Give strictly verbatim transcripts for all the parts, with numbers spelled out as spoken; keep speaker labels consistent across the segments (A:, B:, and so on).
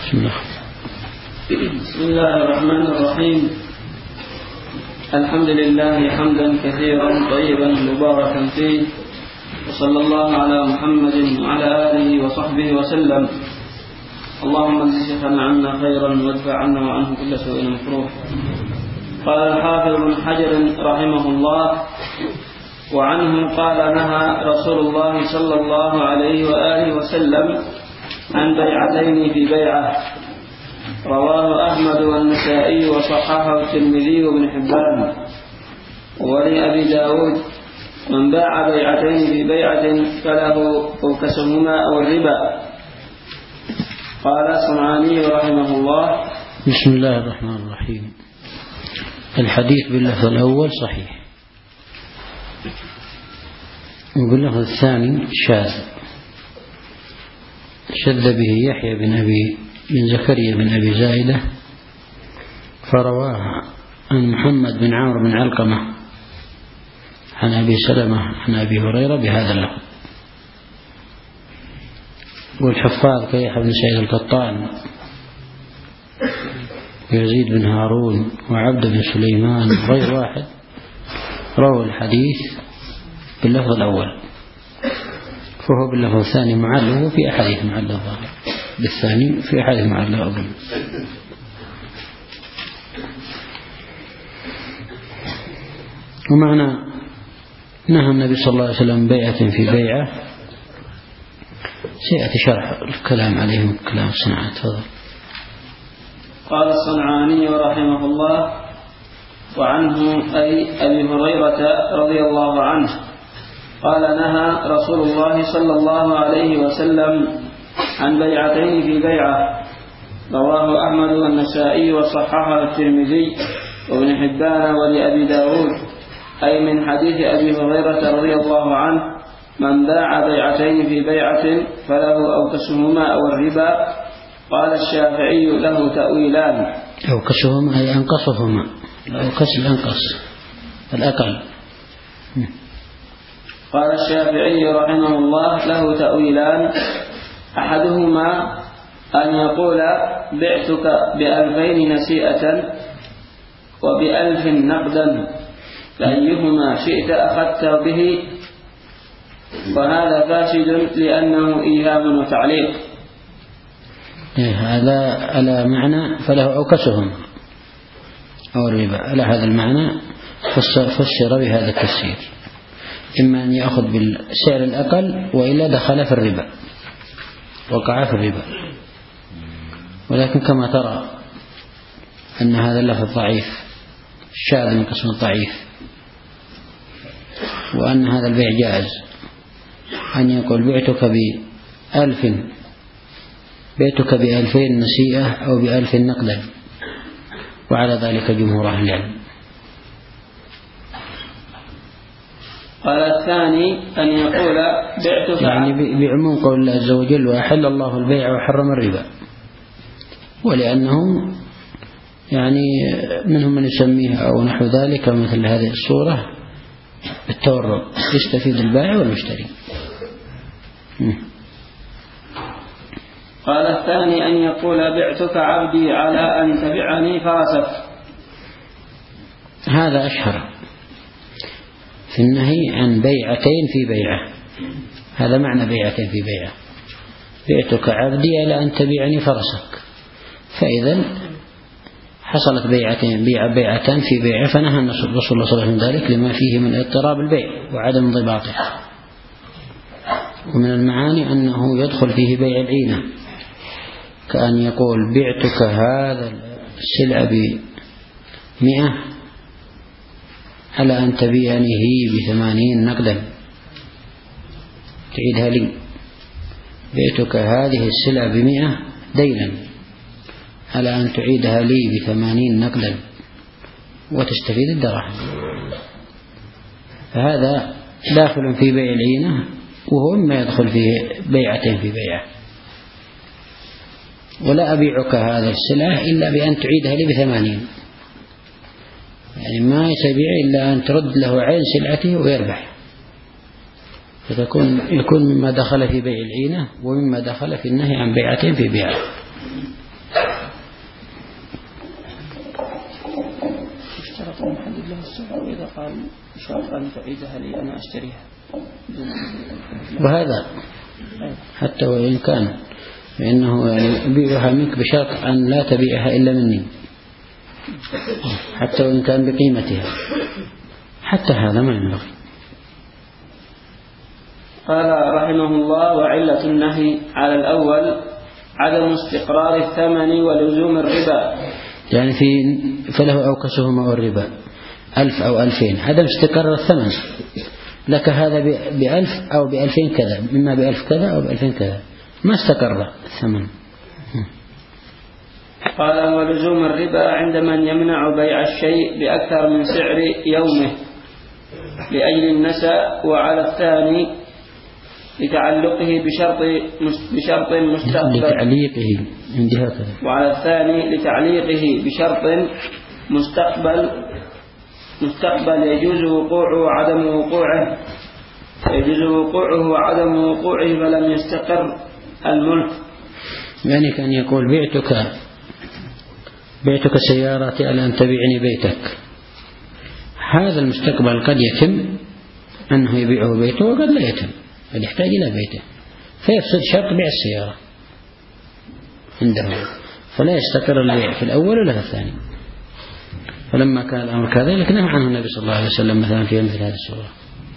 A: بسم الله.
B: بسم الله الرحمن الرحيم. الحمد لله حمدا كثيرا طيبا مباركا فيه، وصلى الله على محمد وعلى آله وصحبه وسلم. اللهم اجزه عنا خيرا وادفع عنا وعنه كل سوء مكروه. قال الحافظ ابن حجر رحمه الله: وعنه قال: نهى رسول الله صلى الله عليه وآله وسلم عن بيعتين في بيعة. رواه أحمد والنسائي وصححه الترمذي وابن حبان. ولأبي داود: من باع بيعتين في بيعة فله أوكسهما أو الربا. قال الصنعاني رحمه الله:
A: بسم الله الرحمن الرحيم. الحديث باللفظ الأول صحيح، وباللفظ الثاني شاذ، شذ به يحيى بن أبي بن زكريا بن أبي زائدة، فرواه عن محمد بن عمرو بن علقمة عن أبي سلمة عن أبي هريرة بهذا اللفظ. والحفاظ كيحيى بن سعيد القطان ويزيد بن هارون وعبد بن سليمان غير واحد رووا الحديث باللفظ الأول، فهو باللفظ الثاني معلّه، وفي أحاديث معلّه ظاهر بالثاني، في أحاديث معلّه أظن. ومعنى نهى النبي صلى الله عليه وسلم بيعة في بيعة سيأتي شرح الكلام عليهم كلام الصنعاء. تفضل.
B: قال الصنعاني رحمه الله: وعنه أي أبي هريرة رضي الله عنه قال: نهى رسول الله صلى الله عليه وسلم عن بيعتين في بيعة. رواه أحمد والنسائي وصححه الترمذي وابن حبان. ولأبي داود أي من حديث أبي هريرة رضي الله عنه: من باع بيعتين في بيعة فله أوكسهما أو الربا. قال الشافعي: له تأويلان.
A: أوكسهما أي أنقصهما، الأوكس الأنقص الأقل.
B: قال الشافعي رحمه الله: له تأويلان. أحدهما أن يقول: بعتك بألفين نسيئة وبألف نقدا، فأيهما شئت أخذت به، وهذا فاسد لأنه إيهام وتعليق.
A: هذا على معنى فله أوكسهما أو الربا، على هذا المعنى فسر بهذا التفسير، إما أن يأخذ بالسعر الأقل وإلا دخل في الربا، وقع في الربا. ولكن كما ترى أن هذا اللفظ ضعيف، شاذ من قسم الضعيف، وأن هذا البيع جائز، أن يقول: بعتك بألف، بعتك بألفين نسيئة أو بألف نقدا، وعلى ذلك جمهور أهل العلم.
B: قال الثاني أن يقول: بعتك،
A: يعني بعموم قول الله عز وجل: وأحل الله البيع وحرم الربا. ولأنهم يعني منهم من يسميه أو نحو ذلك مثل هذه الصورة بالتورط، يستفيد البائع والمشتري.
B: قال الثاني أن يقول: بعتك عبدي على أن تبعني فرسك.
A: هذا أشهر في النهي عن بيعتين في بيعة. هذا معنى بيعتين في بيعة: بعتك عبدي على أن تبيعني فرسك. فإذا حصلت بيعتين بيع بيعتان في بيعة، فنهى الرسول صلى الله عليه وسلم ذلك لما فيه من اضطراب البيع وعدم انضباطه. ومن المعاني أنه يدخل فيه بيع العينة، كأن يقول: بعتك هذا السلع بمئة على أن تبيعنه بثمانين نقدا، تعيدها لي. بعتك هذه السلع بمئة دينا على أن تعيدها لي بثمانين نقدا وتستفيد الدراهم. فهذا داخل في بيع العينة، وهو مما يدخل فيه بيعتين في بيعة. ولا أبيعك هذا السلعة إلا بأن تعيدها لي بثمانين، يعني ما يبيع إلا أن ترد له عين سلعته ويربح. فتكون يكون مما دخل في بيع العينة ومما دخل في النهي عن بيعتين في بيعة.
B: تصح إذا قال شرط أن تعيدها لي أنا أشتريها
A: وهذا حتى وإن كان فإنه يعني أبيعها منك بشرط أن لا تبيعها إلا مني حتى وإن كان بقيمتها، حتى هذا ما ينبغي.
B: قال رحمه الله: وعلة النهي على الأول عدم استقرار الثمن ولزوم الربا.
A: يعني في فله أوكسهما والربا ألف أو ألفين، عدم استقرار الثمن، لك هذا بألف أو بألفين كذا، مما بألف كذا أو بألفين كذا، ما استقر الثمن.
B: قال: ولزوم الربا عند من يمنع بيع الشيء بأكثر من سعر يومه لأجل النساء، وعلى الثاني لتعلقه بشرط بشرط مستقبل
A: لتعليقه عندي هكذا،
B: وعلى الثاني لتعليقه بشرط مستقبل مستقبل يجوز وقوعه وعدم وقوعه يجوز وقوعه وعدم وقوعه فلم يستقر الملك.
A: يعني كان يقول بعتك بعتك سيارتي على أن تبيعني بيتك، هذا المستقبل قد يتم أنه يبيعه بيته وقد لا يتم، قد يحتاج إلى بيته فيفسد شرط بيع السيارة عنده، فلا يستقر البيع في الأول ولا في الثاني. فلما كان الأمر كذلك نهى عنه النبي صلى الله عليه وسلم مثلا في مثل هذه السورة.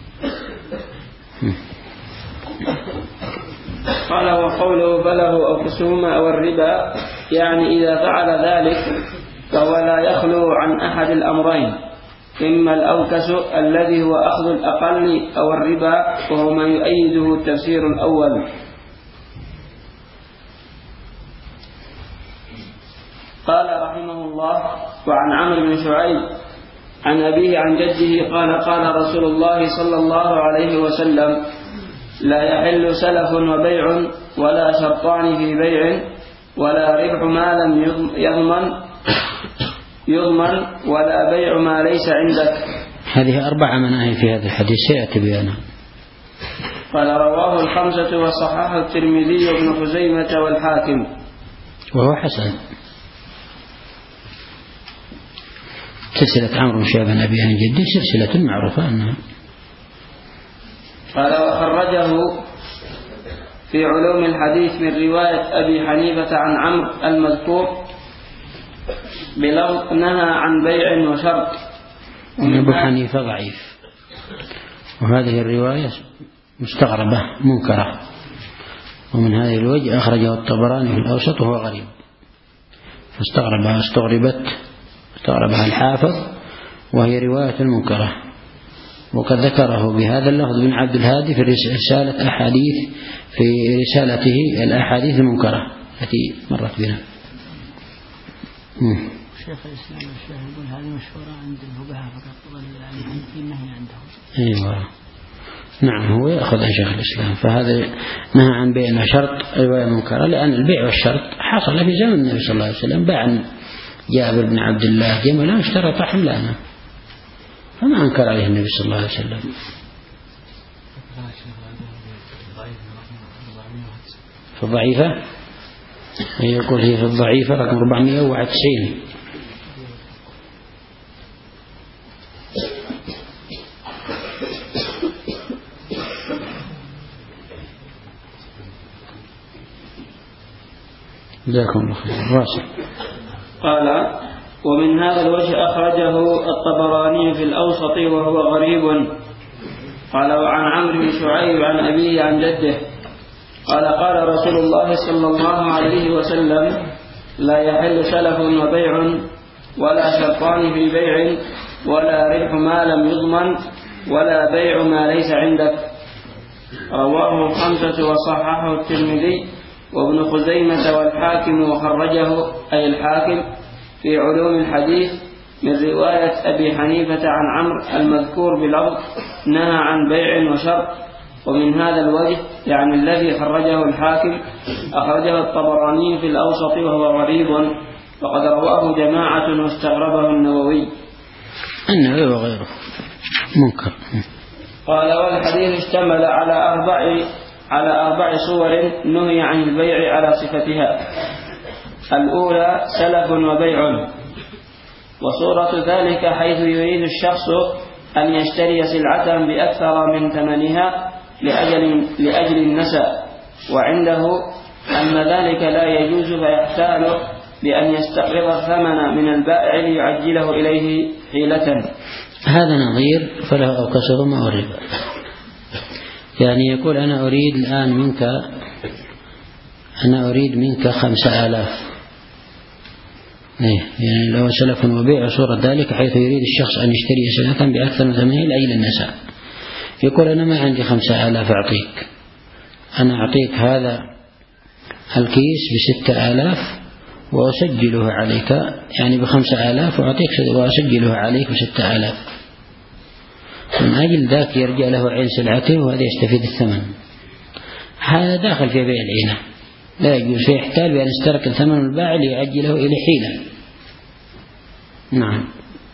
B: قال: وقوله بله أو خصومة أو الربا، يعني إذا فعل ذلك فهو لا يخلو عن أحد الأمرين، إما الأوكس الذي هو أخذ الأقل أو الربا، وهو ما يؤيده التفسير الأول. قال رحمه الله: وعن عمرو بن شعيب عن أبيه عن جده قال: قال رسول الله صلى الله عليه وسلم: لا يحل سلف وبيع ولا شرطان في بيع ولا ربح ما لم يضمن يضمن ولا بيع ما ليس عندك.
A: هذه أربع مناهي في هذا الحديث سيأتي بيانا.
B: قال: رواه الخمسة وصححه الترمذي وابن خزيمة والحاكم
A: وهو حسن. سلسلة عمرو بن شعيب عن أبيه عن جده سلسلة معروفة أنها.
B: قال: وخرجه في علوم الحديث من رواية أبي حنيفة عن عمرو المذكور بلفظ نهى عن بيع وشرط.
A: أبو حنيفة ضعيف، وهذه الرواية مستغربة منكرة، ومن هذه الوجه أخرجه الطبراني في الأوسط وهو غريب، فاستغربها استغربت استغربها الحافظ، وهي رواية منكرة. وقد ذكره بهذا اللفظ بن عبد الهادي في رسالة أحاديث في رسالته الأحاديث المنكرة التي مرت بنا.
C: شيخ الإسلام الشيخ يقول هذه مشهورة عند الفقهاء فقط، والعلم في النهي عندهم.
A: أيوة نعم، هو يأخذ عن شيخ الإسلام، فهذا نهى عن بيع وشرط رواية منكرة، لأن البيع والشرط حصل في زمن النبي صلى الله عليه وسلم، باع جابر بن عبد الله جملا اشترط حملانه، فما أنكر عليه النبي صلى الله عليه وسلم. في الضعيفة يقول هي في الضعيفة رقم أربعمائة وواحد وتسعين. جزاكم الله خير. واسع.
B: قال: ومن هذا الوجه أخرجه الطبراني في الأوسط وهو غريب. قال: وعن عمرو بن شعيب عن أبيه عن جده قال: قال رسول الله صلى الله عليه وسلم: لا يحل سلف وبيع ولا شرطان في بيع ولا ربح ما لم يضمن ولا بيع ما ليس عندك. رواه الخمسة وصححه الترمذي وابن خزيمة والحاكم وخرجه أي الحاكم في علوم الحديث من رواية أبي حنيفة عن عمرو المذكور بلفظ نهى عن بيع وشرط. ومن هذا الوجه يعني الذي خرجه الحاكم أخرجه الطبراني في الأوسط وهو غريب، وقد رواه جماعة واستغربه النووي.
A: النووي وغيره منكر.
B: قال: والحديث اشتمل على أربع على أربع صور نهي عن البيع على صفتها. الأولى سلف وبيع، وصورة ذلك حيث يريد الشخص أن يشتري سلعة بأكثر من ثمنها لأجل, لأجل النساء، وعنده أن ذلك لا يجوز فيحتال بأن يستقرض الثمن من البائع ليعجله إليه حيلة.
A: هذا نظير فله أو كسرهما والربا. يعني يقول أنا أريد الآن منك أنا أريد منك خمسة آلاف، يعني لو سلف وبيع صورة ذلك حيث يريد الشخص أن يشتري سلعة بأكثر من ثمنها لأجل النساء. يقول أنا ما عندي خمسة آلاف أعطيك، أنا أعطيك هذا الكيس بستة آلاف وأسجله عليك، يعني بخمسة آلاف وأعطيك وأسجله عليك بستة آلاف، من أجل ذاك يرجع له عين سلعته وهذا يستفيد الثمن. هذا داخل في بيع العينة، لا يجوز، فيحتال بأن يسترك الثمن البائع ليعجله إلى حيلة. نعم.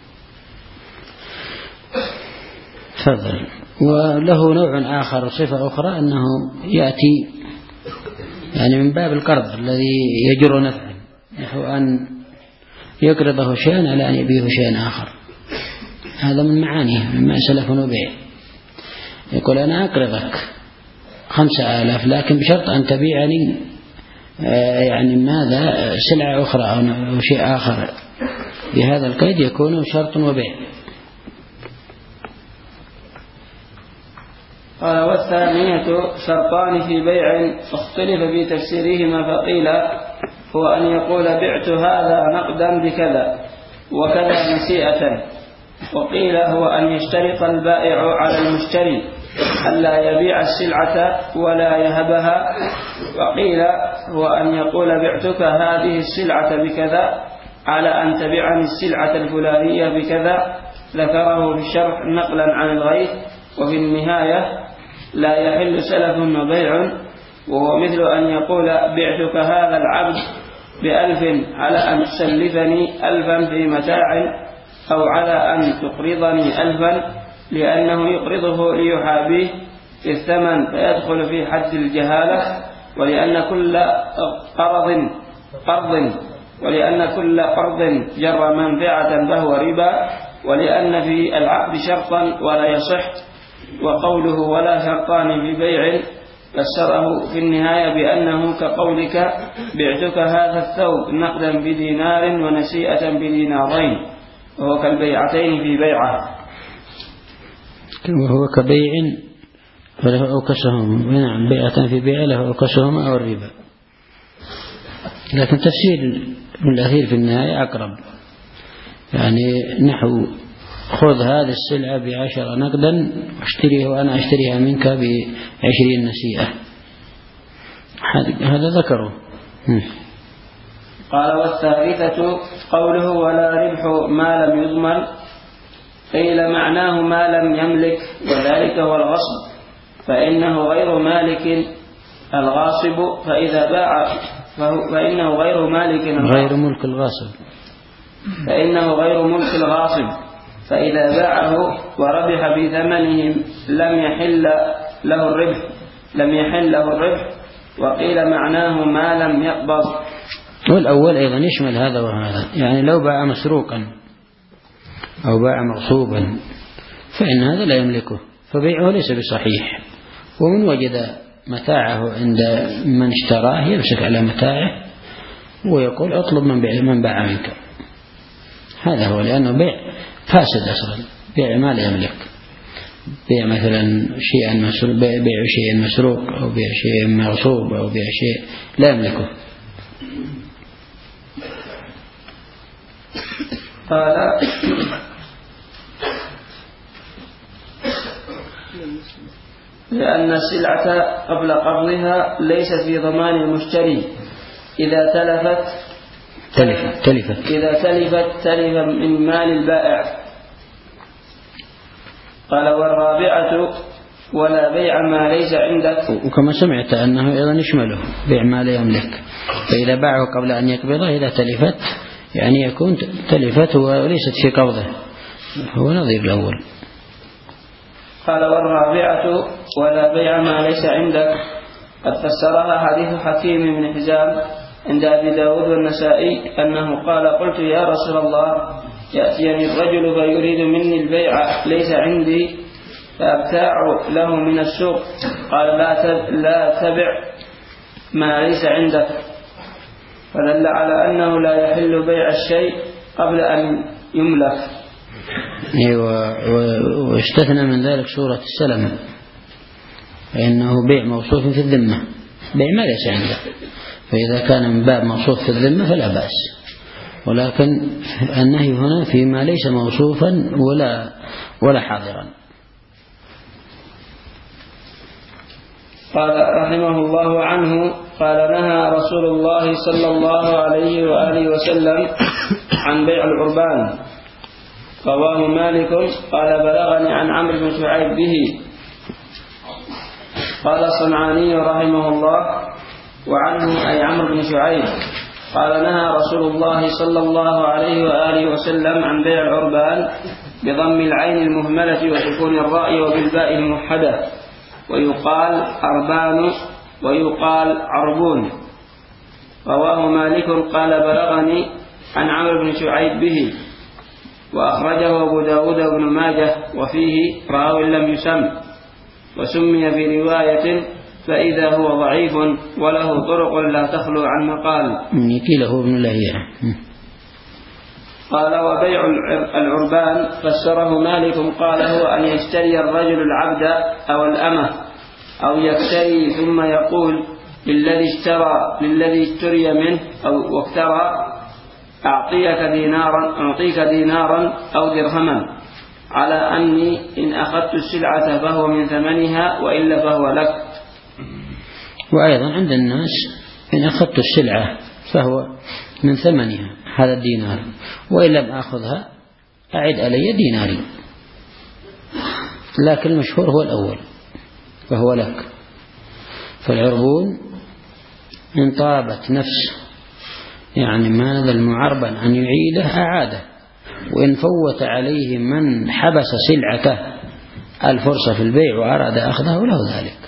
A: تفضل. وله نوع آخر، صفة أخرى، أنه يأتي يعني من باب القرض الذي يجر نفعا، نحو أن يقرضه شيئا على أن يبيه شيئا آخر. هذا من معانيه مما سلف وبيع. يقول أنا أقرضك خمسة آلاف لكن بشرط أن تبيعني يعني ماذا سلعة أخرى أو شيء آخر، بهذا القيد يكون شرط وبيع.
B: قال والثانية شرطان في بيع اختلف في تفسيرهما، فقيل هو أن يقول بعت هذا نقدا بكذا وكذا نسيئة، وقيل هو أن يشترط البائع على المشتري ألا يبيع السلعة ولا يهبها، وقيل هو أن يقول بعتك هذه السلعة بكذا على أن تبيعني السلعة الفلانية بكذا. ذكره في الشرح نقلا عن الغيث. وفي النهاية لا يحل سلف وبيع، وهو مثل أن يقول بعتك هذا العبد بألف على أن تسلفني ألفا في متاع، أو على أن تقرضني ألفا، لأنه يقرضه ليحابيه في الثمن فيدخل في حد الجهالة، ولأن كل قرض قرض ولأن كل قرض جر منفعة فهو ربا، ولأن في العقد شرطا ولا يصح. وقوله ولا شرطان في بيع فسره في النهاية بأنه كقولك بعتك هذا الثوب نقدا بدينار ونسيئة بدينارين، وهو كالبيعتين في بيعة،
A: وهو كبيع فله أوكسهم. نعم، بيعتان في بيع له أوكسهم أو الربا. لكن تفسير الأخير في النهاية أقرب، يعني نحو خذ هذه السلعة بعشرة نقدا واشتريها وأنا أشتريها منك بعشرين نسيئة. هذا ذكره.
B: قال والثالثة قوله ولا ربح ما لم يضمن، قيل معناه ما لم يملك، وذلك هو الغصب، فإنه غير مالك الغاصب، فإذا باع فإنه غير مالك
A: غير ملك الغاصب
B: فإنه غير ملك الغاصب فإذا باعه وربح بثمنه لم يحل له الربح لم يحل له الربح وقيل معناه ما لم يقبض.
A: والأول أيضا يشمل هذا وهذا، يعني لو باع مسروقا أو باع مغصوبا فإن هذا لا يملكه، فبيعه ليس بصحيح. ومن وجد متاعه عند من اشتراه يمسك على متاعه ويقول اطلب من بيع من باع منك. هذا هو، لأنه بيع فاسد أصلا، بيع ما لا يملك، بيع مثلا شيئا مسروق، بيع شيء مسروق أو بيع شيء مغصوب أو بيع شيء لا يملكه.
B: قال لأن السلعة قبل قبضها ليست في ضمان المشتري، إذا تلفت
A: تلفت تلفت
B: إذا تلفت تلف من مال البائع. قال والرابعة ولا بيع ما ليس عندك،
A: وكما سمعت أنه أيضا يشمله بيع ما لا يملك، فإذا باعه قبل أن يقبضه إذا تلفت يعني يكون تلفت وليست في قبضه، هو نظير الأول.
B: قال والرابعة ولا بيع ما ليس عندك، قد فسرها حديث حكيم بن حزام عند أبي داود والنسائي أنه قال قلت يا رسول الله يأتيني الرجل فيريد مني البيع ليس عندي فأبتاع له من السوق قال لا تبع ما ليس عندك، فدل على أنه لا يحل بيع الشيء قبل أن يملك.
A: أيوة، واستثنى من ذلك سورة السلم، فإنه بيع موصوف في الذمة، بيع ما ليس عنده، فإذا كان من باب موصوف في الذمة فلا بأس، ولكن النهي هنا فيما ليس موصوفا ولا ولا حاضرا.
B: قال رحمه الله عنه قال نهى رسول الله صلى الله عليه وآله وسلم عن بيع العربان. رواه مالك قال بلغني عن عمرو بن شعيب به. قال الصنعاني رحمه الله وعنه أي عمرو بن شعيب قال نهى رسول الله صلى الله عليه وآله وسلم عن بيع العربان بضم العين المهملة وسكون الراء وبالباء الموحدة، ويقال عربان ويقال عربون. رواه مالك قال بلغني عن عمرو بن شعيب به، وأخرجه أبو داود بن ماجه وفيه راو لم يسم، وسمي في رواية فإذا هو ضعيف وله طرق لا تخلو عن مقال.
A: له ابن لهيعة.
B: قال وبيع العربان فسره مالك قال هو أن يشتري الرجل العبد أو الأمة، أو يكتري ثم يقول للذي اشترى للذي اشتري منه أو واكترى أعطيك دينارا أعطيك دينارا أو درهما، على أني إن أخذت السلعة فهو من ثمنها وإلا فهو لك.
A: وأيضا عند الناس إن أخذت السلعة فهو من ثمنها هذا الدينار، وإن لم أخذها أعد علي ديناري، لكن المشهور هو الأول فهو لك. فالعربون إن طابت نفس يعني ماذا المعربن أن يعيده أعاده، وإن فوت عليه من حبس سلعته الفرصة في البيع وأراد أخذها وله ذلك.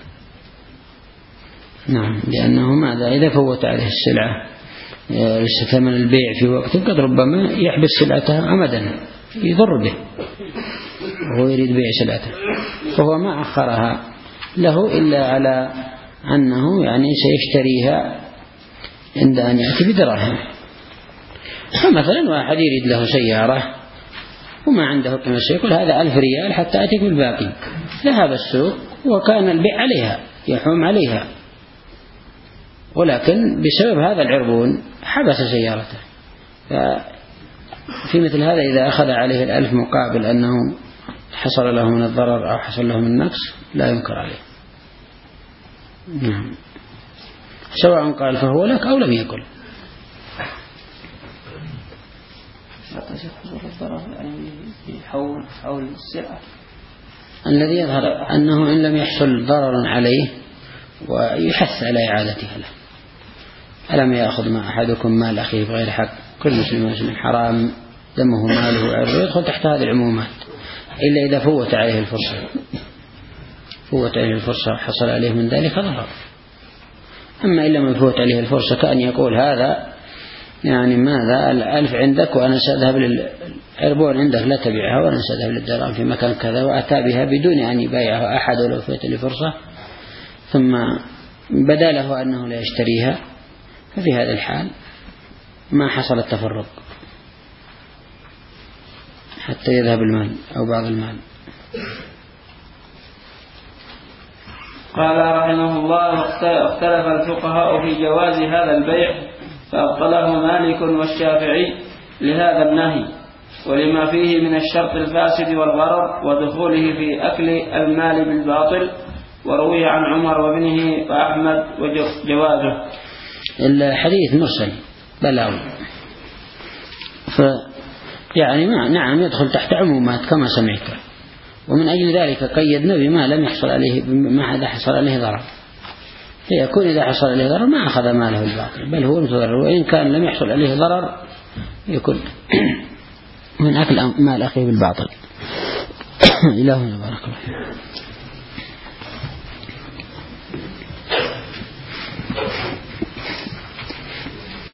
A: نعم، لأنه ماذا إذا فوت عليه السلعة ليس ثمن البيع في وقت قد ربما يحبس سلعته عمدا يضر به وهو يريد بيع سلعته، فهو ما أخرها له إلا على أنه يعني سيشتريها عند أن يأتي بدراهم. فمثلا واحد يريد له سيارة وما عنده قيمة، يقول هذا ألف ريال حتى أتيك بالباقي، ذهب السوق وكان البيع عليها يحوم عليها، ولكن بسبب هذا العربون حبس سيارته. ففي مثل هذا إذا أخذ عليه الألف مقابل أنه حصل له من الضرر أو حصل له من النقص لا ينكر عليه. نعم، سواء قال فهو لك أو لم يقل. الذي يظهر أنه إن لم يحصل ضرر عليه ويحث على إعادتها له. ألم يأخذ ما أحدكم مال أخيه بغير حق، كل مسلم مسلم حرام دمه ماله وعرضه، يدخل تحت هذه العمومات إلا إذا فوت عليه الفرصة فوت عليه الفرصة حصل عليه من ذلك ضرر. أما إن لم يفوت عليه الفرصة كأن يقول هذا يعني ماذا الألف عندك وأنا سأذهب للعربون عندك لا تبيعها وأنا سأذهب للدرهم في مكان كذا، وأتى بها بدون أن يبايعها أحد ولو فوت له فرصة، ثم بدا له أنه لا يشتريها، ففي هذا الحال ما حصل التفرق حتى يذهب المال أو بعض المال.
B: قال رحمه الله اختلف الفقهاء في جواز هذا البيع، فأبطله مالك والشافعي لهذا النهي ولما فيه من الشرط الفاسد والغرر ودخوله في أكل المال بالباطل، وروي عن عمر وابنه وأحمد وجوازه.
A: الحديث مرسل بلاوي، ف يعني ما نعم يدخل تحت عمومات كما سمعت، ومن أجل ذلك قيدنا بما لم يحصل عليه ما إذا حصل عليه ضرر، فيكون إذا حصل عليه ضرر ما أخذ ماله الباطل بل هو متضرر، وإن كان لم يحصل عليه ضرر يكون من أكل مال أخيه بالباطل. إلهنا بارك الله.